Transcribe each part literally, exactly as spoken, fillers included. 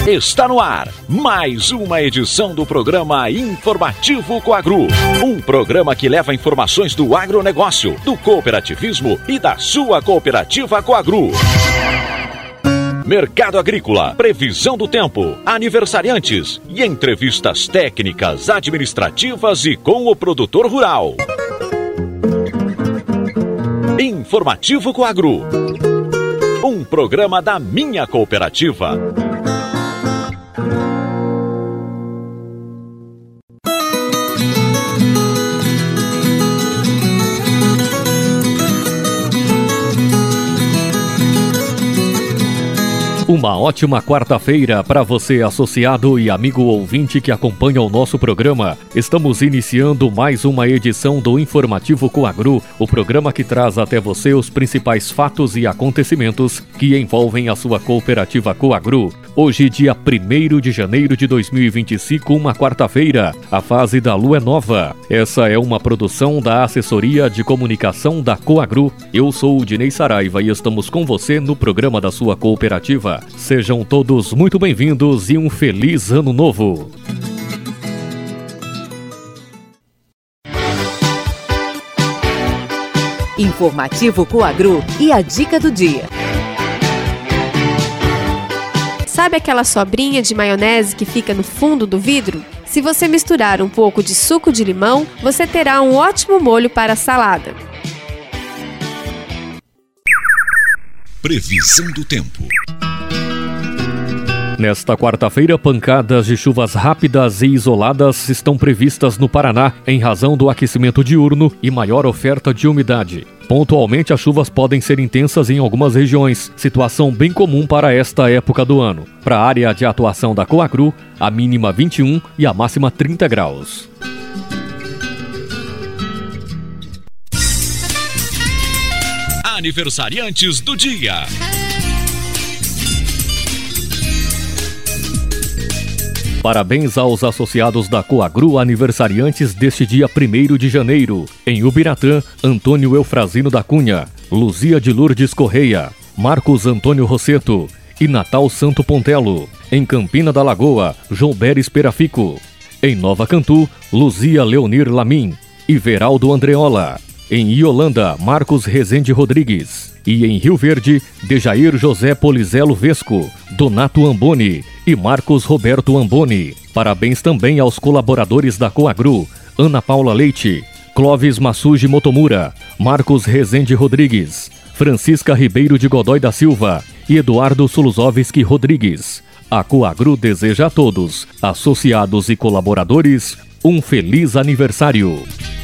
Está no ar mais uma edição do programa Informativo Coagro. Um programa que leva informações do agronegócio, do cooperativismo e da sua cooperativa Coagro. Mercado agrícola, previsão do tempo, aniversariantes e entrevistas técnicas, administrativas e com o produtor rural. Informativo Coagro. Um programa da minha cooperativa. Uma ótima quarta-feira para você, associado e amigo ouvinte que acompanha o nosso programa. Estamos iniciando mais uma edição do Informativo Coagro, o programa que traz até você os principais fatos e acontecimentos que envolvem a sua cooperativa Coagro. Hoje, dia primeiro de janeiro de dois mil e vinte e cinco, uma quarta-feira, a fase da lua é nova. Essa é uma produção da Assessoria de Comunicação da Coagro. Eu sou o Dinei Saraiva e estamos com você no programa da sua cooperativa. Sejam todos muito bem-vindos e um feliz ano novo! Informativo Coagro e a dica do dia. Sabe aquela sobrinha de maionese que fica no fundo do vidro? Se você misturar um pouco de suco de limão, você terá um ótimo molho para a salada. Previsão do tempo. Nesta quarta-feira, pancadas de chuvas rápidas e isoladas estão previstas no Paraná em razão do aquecimento diurno e maior oferta de umidade. Pontualmente, as chuvas podem ser intensas em algumas regiões, situação bem comum para esta época do ano. Para a área de atuação da Coagro, a mínima vinte e um e a máxima trinta graus. Aniversariantes do dia. Parabéns aos associados da Coagro aniversariantes deste dia primeiro de janeiro. Em Ubiratã, Antônio Eufrazino da Cunha, Luzia de Lourdes Correia, Marcos Antônio Rosseto e Natal Santo Pontelo. Em Campina da Lagoa, João Beres Perafico. Em Nova Cantu, Luzia Leonir Lamin e Veraldo Andreola. Em Iolanda, Marcos Rezende Rodrigues. E em Rio Verde, Dejair José Polizelo Vesco, Donato Amboni e Marcos Roberto Amboni. Parabéns também aos colaboradores da Coagro, Ana Paula Leite, Clóvis Massuji Motomura, Marcos Rezende Rodrigues, Francisca Ribeiro de Godoy da Silva e Eduardo Suluzovski Rodrigues. A Coagro deseja a todos, associados e colaboradores, um feliz aniversário.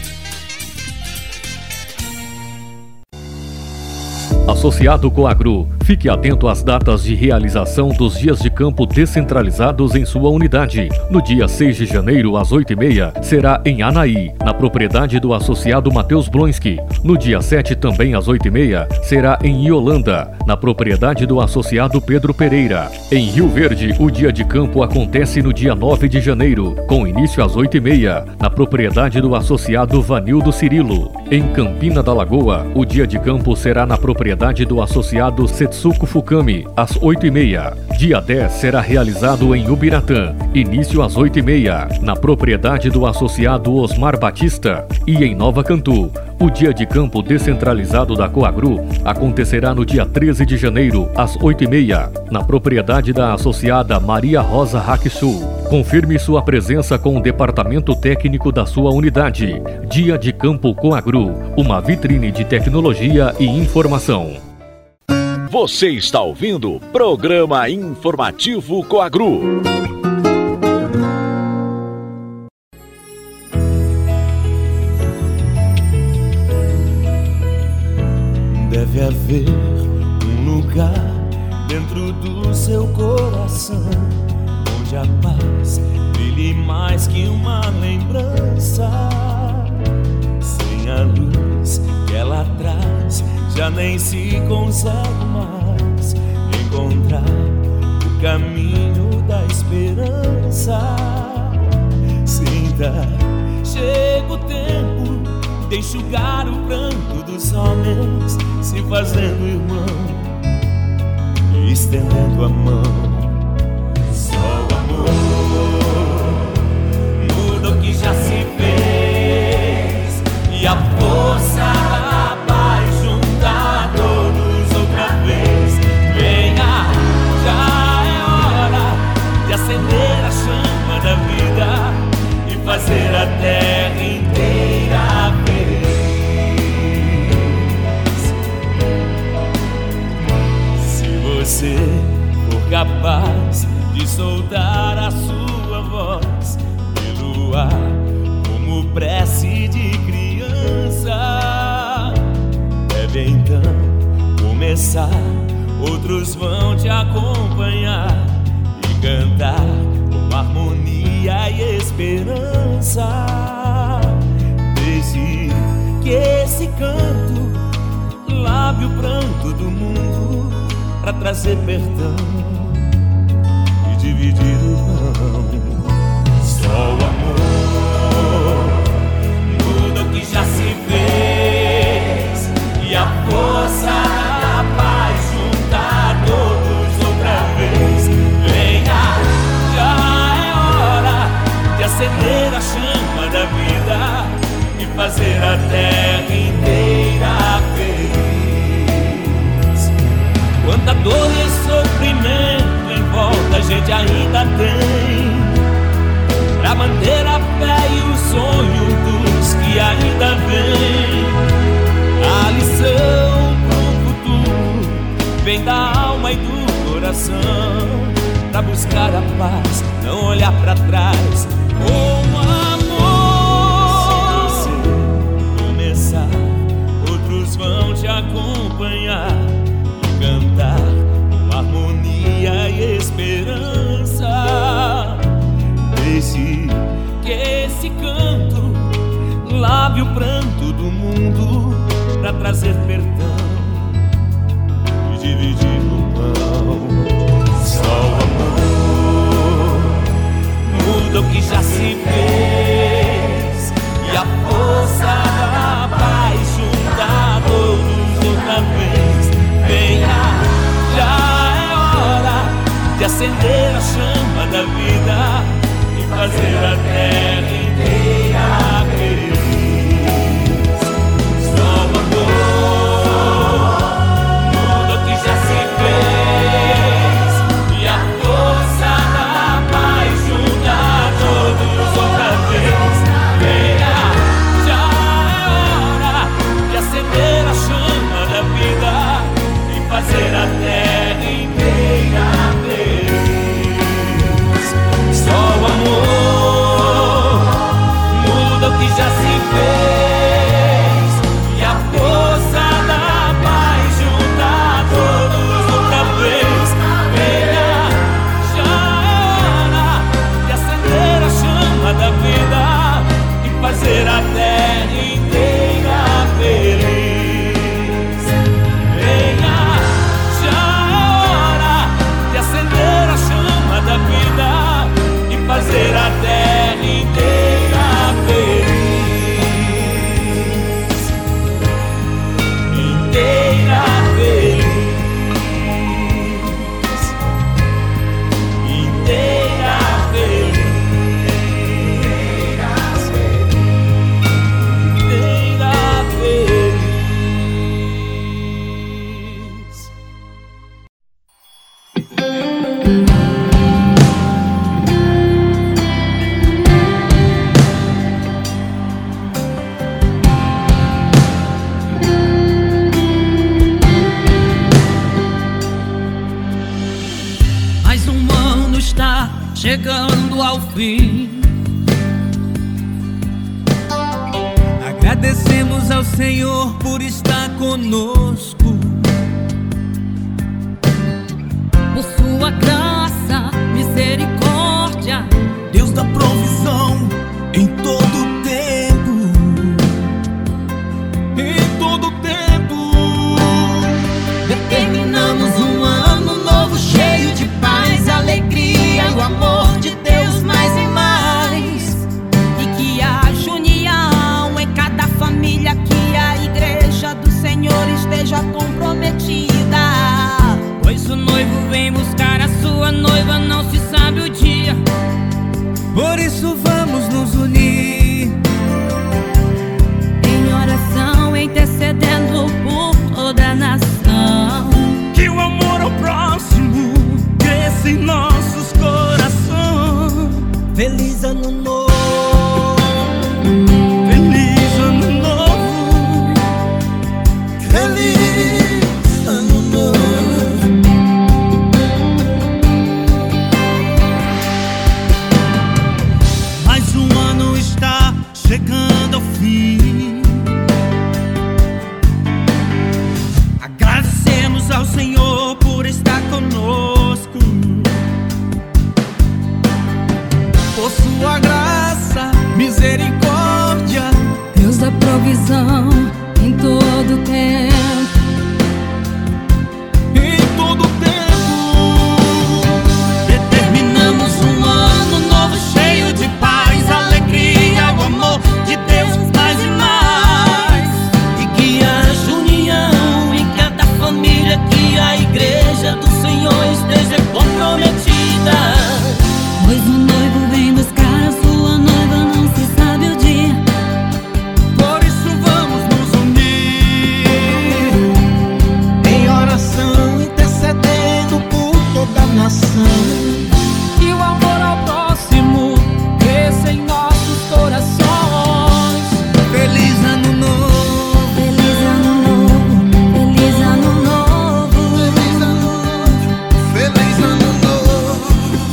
Associado Coagro, fique atento às datas de realização dos dias de campo descentralizados em sua unidade. No dia seis de janeiro, às oito e meia, será em Anaí, na propriedade do associado Matheus Blonski. No dia sete, também às oito e meia, será em Iolanda, na propriedade do associado Pedro Pereira. Em Rio Verde, o dia de campo acontece no dia nove de janeiro, com início às oito e meia, na propriedade do associado Vanildo Cirilo. Em Campina da Lagoa, o dia de campo será na propriedade do associado Setsuko Fukami, às oito e meia. Dia dez será realizado em Ubiratã, início às oito e meia, na propriedade do associado Osmar Batista. E em Nova Cantu, o dia de campo descentralizado da Coagro acontecerá no dia treze de janeiro, às oito e meia, na propriedade da associada Maria Rosa Hakisu. Confirme sua presença com o departamento técnico da sua unidade. Dia de Campo Coagro, uma vitrine de tecnologia e informação. Você está ouvindo o programa Informativo Coagro. Deve haver um lugar dentro do seu coração onde a paz brilhe mais que uma lembrança. Sem a luz que ela traz, já nem se consegue mais encontrar o caminho da esperança. Sinta, chega o tempo de enxugar o pranto dos homens, se fazendo irmão e estendendo a mão. Só você for capaz de soltar a sua voz pelo ar, como prece de criança, deve então começar. Outros vão te acompanhar e cantar com harmonia e esperança. Desde que esse canto lave o pranto do mundo pra trazer perdão e dividir o pão. Só o amor muda o que já se fez, e a força da paz juntar todos outra vez. Venha, já é hora de acender a chama da vida e fazer a terra inteira feliz. Quanta dor e sofrimento em volta a gente ainda tem, pra manter a fé e o sonho dos que ainda vêm. A lição pro futuro vem da alma e do coração, pra buscar a paz, não olhar pra trás. Com amor, se você começar, outros vão te acompanhar e cantar com harmonia e esperança. Deixe que esse canto lave o pranto do mundo pra trazer perdão e dividir o pão. Só o amor muda o que já se fez, e a força da paz juntar todos outra vez. Venha, já é hora de acender a chama da vida e fazer a terra inteira feliz. Só o amor muda o que já se fez, e a força da paz juntar todos outra vez. Venha, já é hora de acender a chama da vida e fazer a terra inteira feliz. Só o amor muda o que já se fez, e a força da paz juntar todos outra vez. Venha, já é hora de acender a chama da vida e fazer a terra inteira feliz. Venha, já é hora de acender a chama da vida e fazer a terra inteira feliz. Inteira feliz. Inteira feliz. Inteira feliz. Mais um ano está chegando ao fim. Agradecemos ao Senhor por estar conosco, por sua graça, misericórdia, Deus da provisão em todo o tempo, em todo o tempo. Determinamos um ano novo cheio de paz, alegria e o amor de Deus mais e mais. E que haja união em cada família, que a igreja do Senhor esteja comprometida. Pois o noivo vem buscar a sua noiva, não se sabe o dia. Por isso vamos nos unir em oração, intercedendo por toda a nação. Que o amor ao próximo cresça em nossos corações. Feliz ano novo. Feliz ano novo. Feliz ano novo. provisão em todo tempo. Em todo tempo determinamos um ano novo cheio de paz, alegria, o amor de Deus mais e mais. E que haja união em cada família, que a igreja do Senhor esteja comprometida. Pois o noivo vem buscar a sua noiva, não se sabe o dia. Por isso vamos nos unir em oração, intercedendo por toda a nação. Que o amor ao próximo cresça em nossos corações. Feliz ano novo, Feliz ano novo, feliz ano novo, feliz ano novo, feliz ano novo.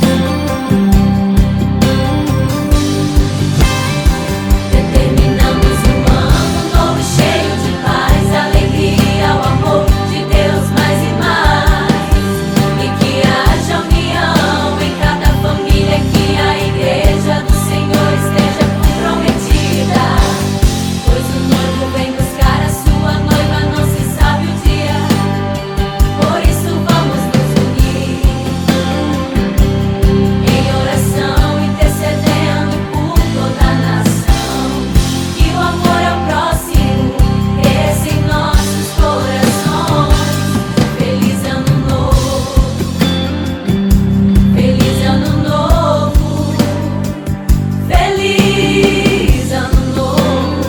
Determinamos um ano novo cheio de paz, alegria, o amor de Deus mais e mais. E que haja união em cada família, que a igreja do Senhor esteja comprometida. Pois o noivo vem buscar a sua noiva, não se sabe o dia. Por isso vamos nos unir em oração, intercedendo por toda a nação. Que o amor ao próximo cresça em nossos corações. Feliz ano novo, feliz ano novo, feliz ano novo.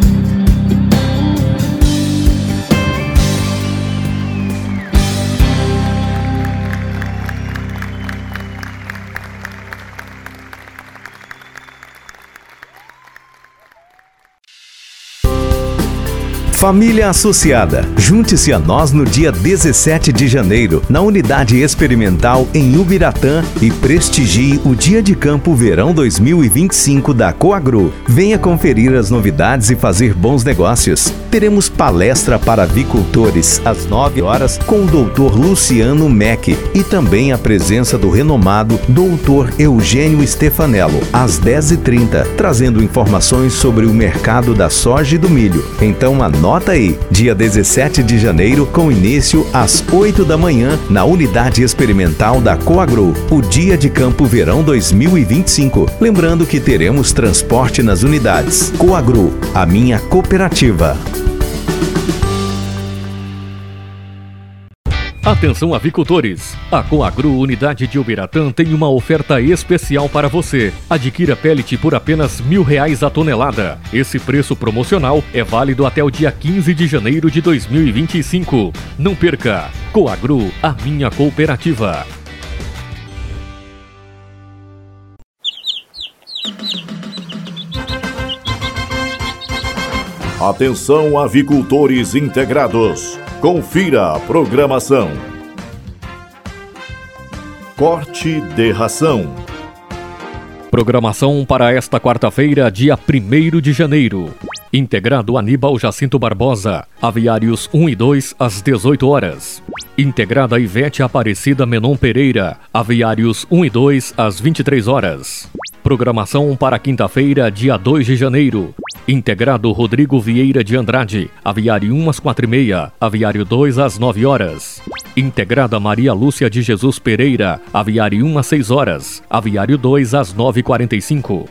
Família Associada, junte-se a nós no dia dezessete de janeiro, na Unidade Experimental em Ubiratã e prestigie o Dia de Campo Verão dois mil e vinte e cinco da Coagro. Venha conferir as novidades e fazer bons negócios. Teremos palestra para avicultores às nove horas com o doutor Luciano Meck e também a presença do renomado doutor Eugênio Stefanello às dez e trinta, trazendo informações sobre o mercado da soja e do milho. Então anota aí, dia dezessete de janeiro, com início às oito da manhã, na Unidade Experimental da Coagro, o Dia de Campo Verão dois mil e vinte e cinco. Lembrando que teremos transporte nas unidades. Coagro, a minha cooperativa. Atenção avicultores! A Coagro Unidade de Ubiratã tem uma oferta especial para você. Adquira pellet por apenas mil reais a tonelada. Esse preço promocional é válido até o dia quinze de janeiro de dois mil e vinte e cinco. Não perca! Coagro, a minha cooperativa. Atenção avicultores integrados. Confira a programação. Corte de ração. Programação para esta quarta-feira, dia primeiro de janeiro. Integrado Aníbal Jacinto Barbosa, aviários um e dois às dezoito horas. Integrada Ivete Aparecida Menon Pereira, aviários um e dois às vinte e três horas. Programação para quinta-feira, dia dois de janeiro. Integrado Rodrigo Vieira de Andrade, aviário um às quatro e meia, aviário dois às nove horas. Integrada Maria Lúcia de Jesus Pereira, aviário um às seis horas, aviário dois às nove e quarenta e cinco.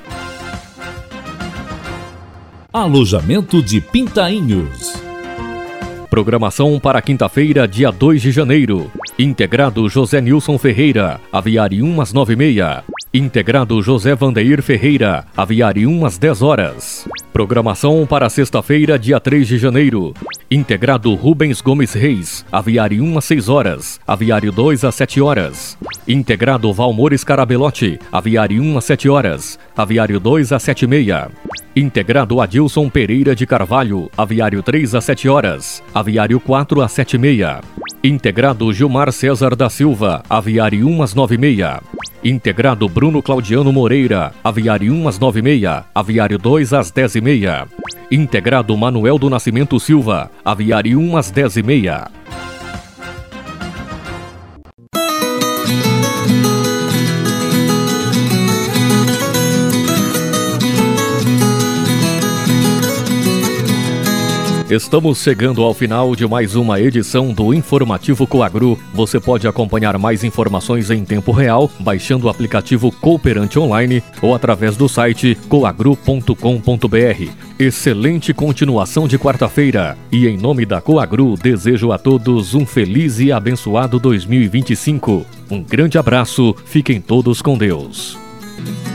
Alojamento de Pintainhos. Programação para quinta-feira, dia dois de janeiro. Integrado José Nilson Ferreira, aviário um às nove e meia. Integrado José Vandeir Ferreira, aviário um às dez horas. Programação para sexta-feira, dia três de janeiro. Integrado Rubens Gomes Reis, aviário um às seis horas, aviário dois às sete horas. Integrado Valmores Carabelotti, aviário um às sete horas, aviário dois às sete e meia. Integrado Adilson Pereira de Carvalho, aviário três às sete horas, aviário quatro às sete e meia. Integrado Gilmar César da Silva, aviário um às nove e meia. Integrado Bruno Claudiano Moreira, aviário um às nove e meia, aviário dois às dez e meia. Integrado Manuel do Nascimento Silva, aviário um às dez e meia. Estamos chegando ao final de mais uma edição do Informativo Coagro. Você pode acompanhar mais informações em tempo real baixando o aplicativo Cooperante Online ou através do site coagro ponto com ponto br. Excelente continuação de quarta-feira e em nome da Coagro desejo a todos um feliz e abençoado dois mil e vinte e cinco. Um grande abraço, fiquem todos com Deus.